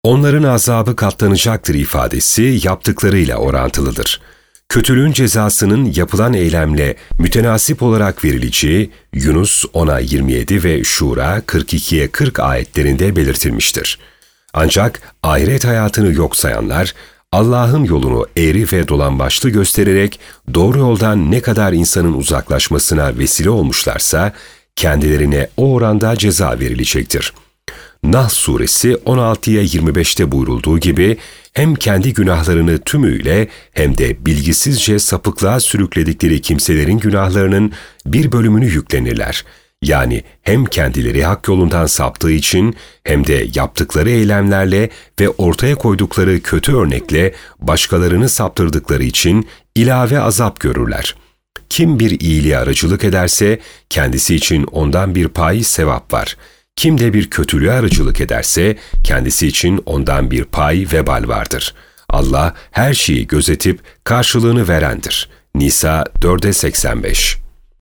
Onların azabı katlanacaktır ifadesi yaptıklarıyla orantılıdır. Kötülüğün cezasının yapılan eylemle mütenasip olarak verileceği Yunus 10'a 27 ve Şura 42'ye 40 ayetlerinde belirtilmiştir. Ancak ahiret hayatını yok sayanlar, Allah'ın yolunu eğri ve dolambaçlı göstererek doğru yoldan ne kadar insanın uzaklaşmasına vesile olmuşlarsa, kendilerine o oranda ceza verilecektir. Nahl suresi 16'ya 25'te buyurulduğu gibi hem kendi günahlarını tümüyle hem de bilgisizce sapıklığa sürükledikleri kimselerin günahlarının bir bölümünü yüklenirler. Yani hem kendileri hak yolundan saptığı için hem de yaptıkları eylemlerle ve ortaya koydukları kötü örnekle başkalarını saptırdıkları için ilave azap görürler. Kim bir iyiliğe aracılık ederse kendisi için ondan bir pay sevap var. Kim de bir kötülüğe aracılık ederse kendisi için ondan bir pay vebal vardır. Allah her şeyi gözetip karşılığını verendir. Nisa 4'e 85.